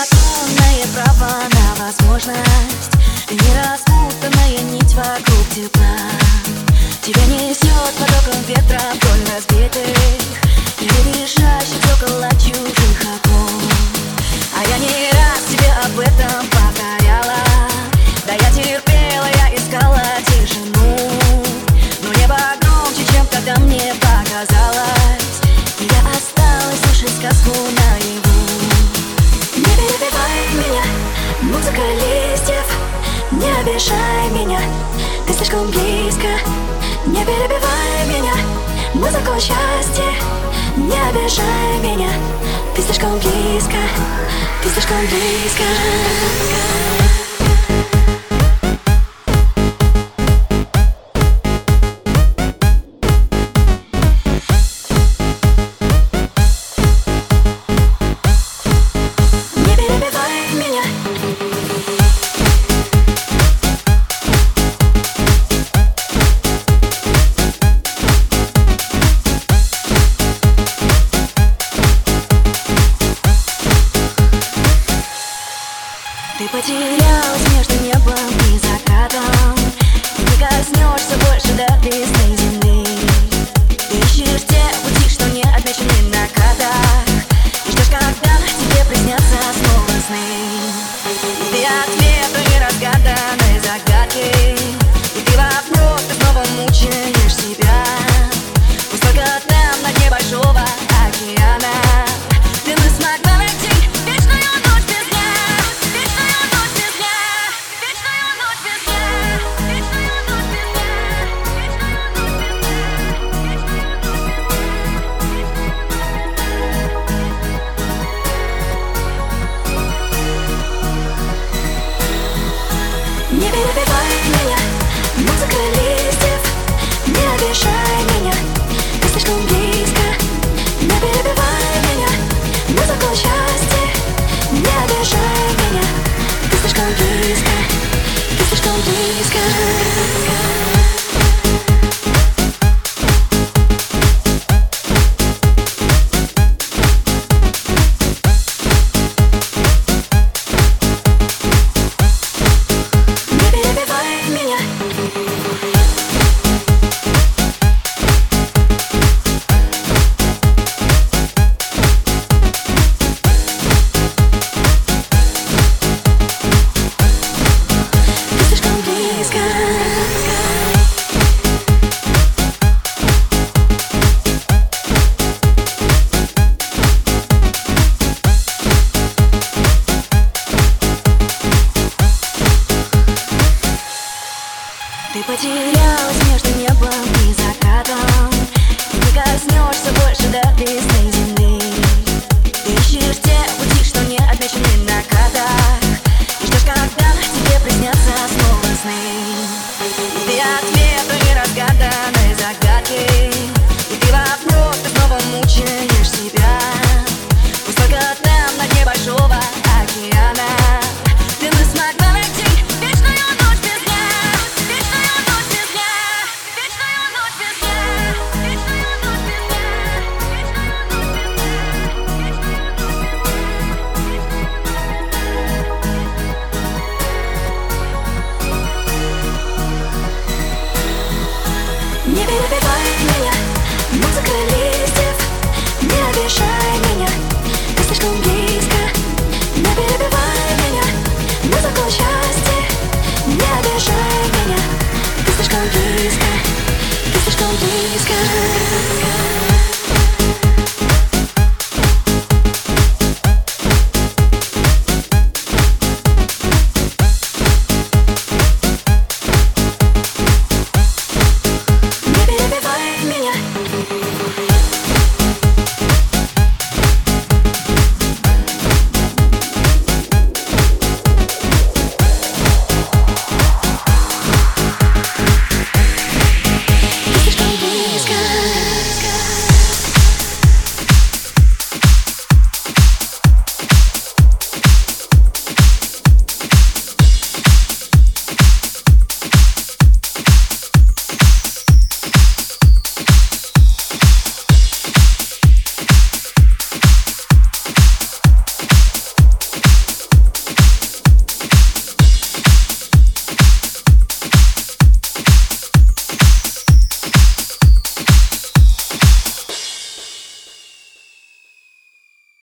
Незаконное право на возможность, нераспутанная нить вокруг тепла. Тебя несет потоком ветра вдоль разбитых и лежащих около чужих окон. А я не раз тебе об этом повторяла. Да я терпела, я искала тишину, но небо громче, чем тогда мне показалось. И я осталась слушать сказку наяву. Не перебивай меня, музыка листьев, не обижай меня, ты слишком близко. Не перебивай меня, мы закон счастья, не обижай меня, ты слишком близко, ты слишком близко. Ты потерялась между небом и закатом, и не коснешься больше до весны земли. Ты ищешь те пути, что не отмечены на картах, и ждешь, когда тебе приснятся